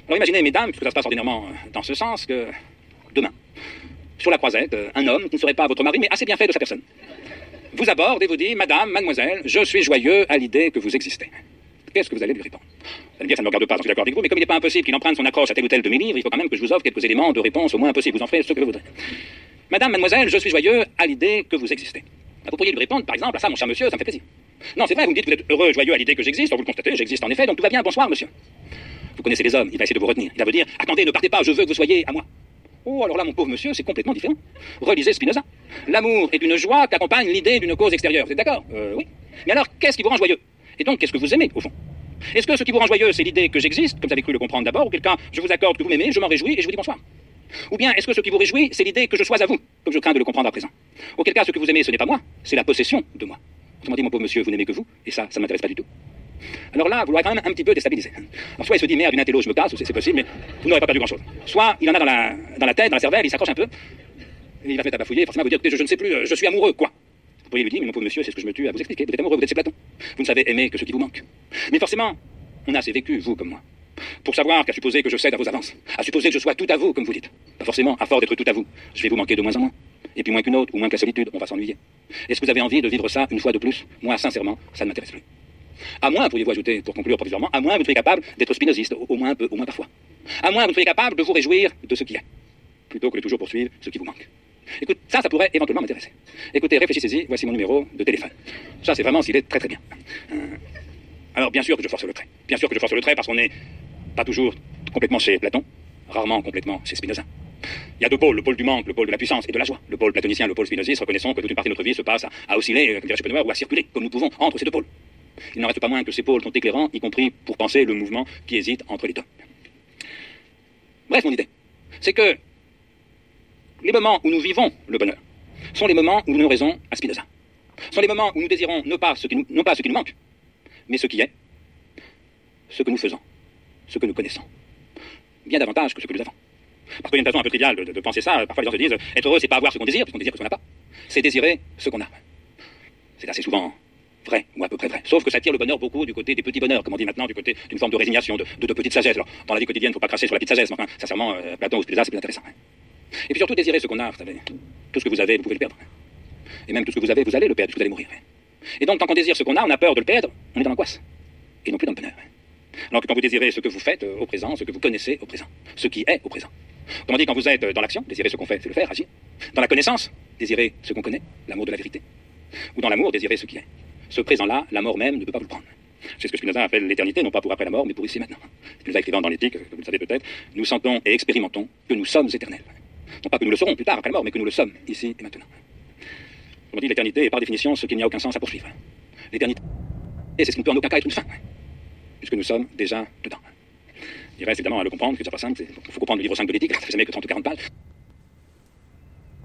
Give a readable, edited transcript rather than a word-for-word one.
Alors imaginez, mesdames, puisque ça se passe ordinairement dans ce sens, que demain, sur la croisette, un homme qui ne serait pas votre mari, mais assez bien fait de sa personne, vous aborde et vous dit, madame, mademoiselle, je suis joyeux à l'idée que vous existez. Qu'est-ce que vous allez lui répondre? Vous allez me dire, ça ne me regarde pas, j'en suis d'accord avec vous, mais comme il n'est pas impossible qu'il emprunte son accroche à tel ou tel demi-livre, il faut quand même que je vous offre quelques éléments de réponse au moins possible. Vous en ferez ce que vous voudrez. Madame, mademoiselle, je suis joyeux à l'idée que vous existez. Vous pourriez lui répondre, par exemple, à ça, mon cher monsieur, ça me fait plaisir. Non, c'est vrai, vous me dites que vous êtes heureux, joyeux à l'idée que j'existe, vous le constatez, j'existe en effet, donc tout va bien, bonsoir, monsieur. Vous connaissez les hommes, il va essayer de vous retenir. Il va vous dire, attendez, ne partez pas, je veux que vous soyez à moi. Oh, alors là, mon pauvre monsieur, c'est complètement différent. Relisez Spinoza. L'amour est une joie qu'accompagne l'idée d'une cause extérieure. Vous êtes d'accord? Oui. Mais alors, qu'est-ce qui vous rend joyeux? Et donc, qu'est-ce que vous aimez, au fond? Est-ce que ce qui vous rend joyeux, c'est l'idée que j'existe, comme vous avez cru le comprendre d'abord, ou quelqu'un, je vous accorde que vous m'aimez, je m'en réjouis et je vous dis bonsoir? Ou bien, est-ce que ce qui vous réjouit, c'est l'idée que je sois à vous, comme je crains de le comprendre à présent? Auquel cas, ce que vous aimez, ce n'est pas moi, c'est la possession de moi. Autrement dit, mon pauvre monsieur, vous n'aimez que vous, et ça ne m'intéresse pas du tout. Alors là, vous l'aurez quand même un petit peu déstabilisé. Alors soit il se dit, merde, une intello, je me casse, c'est possible, mais vous n'aurez pas perdu grand-chose. Soit il en a dans la tête, dans la cervelle, il s'accroche un peu, et il va se mettre à bafouiller, forcément, vous dire, écoutez, je ne sais plus, je suis amoureux, quoi. Vous pourriez lui dire, mais mon pauvre monsieur, c'est ce que je me tue à vous expliquer, vous êtes amoureux, vous êtes chez Platon. Vous ne savez aimer que ce qui vous manque. Mais forcément, on a assez vécu, vous comme moi, pour savoir qu'à supposer que je cède à vos avances, à supposer que je sois tout à vous, comme vous dites. Pas forcément, à force d'être tout à vous, je vais vous manquer de moins en moins. Et puis moins qu'une autre, ou moins que la solitude, on va s'ennuyer. Est-ce que vous avez envie de vivre ça une fois de plus? Moi, sincèrement, ça ne m'intéresse plus. À moins, pourriez-vous ajouter, pour conclure provisoirement, à moins vous soyez capable d'être spinoziste, au moins un peu, au moins parfois. À moins vous soyez capable de vous réjouir de ce qui est, plutôt que de toujours poursuivre ce qui vous manque. Écoute, ça pourrait éventuellement m'intéresser. Écoutez, réfléchissez-y, voici mon numéro de téléphone. Ça, c'est vraiment s'il est très très bien. Alors, bien sûr que je force le trait. Bien sûr que je force le trait parce qu'on n'est pas toujours complètement chez Platon, rarement complètement chez Spinoza. Il y a deux pôles, le pôle du manque, le pôle de la puissance et de la joie. Le pôle platonicien, le pôle spinoziste, reconnaissons que toute une partie de notre vie se passe à osciller, comme dirait Schopenhauer, ou à circuler, comme nous pouvons, entre ces deux pôles. Il n'en reste pas moins que ces pôles sont éclairants, y compris pour penser le mouvement qui hésite entre les deux. Bref, mon idée, c'est que les moments où nous vivons le bonheur sont les moments où nous donnons raison à Spinoza. Sont les moments où nous désirons non pas ce qui nous manque, mais ce qui est, ce que nous faisons, ce que nous connaissons. Bien davantage que ce que nous avons. Parce qu'il y a une façon un peu triviale de penser ça. Parfois les gens se disent, être heureux, c'est pas avoir ce qu'on désire, puisqu'on désire ce qu'on n'a pas. C'est désirer ce qu'on a. C'est assez souvent vrai, ou à peu près vrai. Sauf que ça tire le bonheur beaucoup du côté des petits bonheurs, comme on dit maintenant, du côté d'une forme de résignation, de petite sagesse. Alors, dans la vie quotidienne, il ne faut pas cracher sur la petite sagesse, mais enfin, sincèrement, Platon ou Spinoza, c'est plus intéressant. Et puis surtout, désirer ce qu'on a, vous savez. Tout ce que vous avez, vous pouvez le perdre. Et même tout ce que vous avez, vous allez le perdre, puisque vous allez mourir. Et donc, tant qu'on désire ce qu'on a, on a peur de le perdre, on est dans l'angoisse. Et non plus dans le bonheur. Alors que quand vous désirez ce que vous faites au présent, ce que vous connaissez au présent, ce qui est au présent. Autrement dit, quand vous êtes dans l'action, désirez ce qu'on fait, c'est le faire, agir. Dans la connaissance, désirez ce qu'on connaît, l'amour de la vérité. Ou dans l'amour, désirez ce qui est. Ce présent-là, la mort même ne peut pas vous le prendre. C'est ce que Spinoza appelle l'éternité, non pas pour après la mort, mais pour ici maintenant. Spinoza écrivant dans l'éthique, vous le savez peut-être, nous sentons et expérimentons que nous sommes éternels. Non pas que nous le serons plus tard après la mort, mais que nous le sommes ici et maintenant. Autrement dit, l'éternité est par définition ce qu'il n'y a aucun sens à poursuivre. L'éternité, c'est ce qui ne peut en aucun cas être une fin, puisque nous sommes déjà dedans. Il reste évidemment à le comprendre, que c'est pas simple, il faut comprendre le livre 5 de l'éthique, ça fait jamais que 30 ou 40 pages.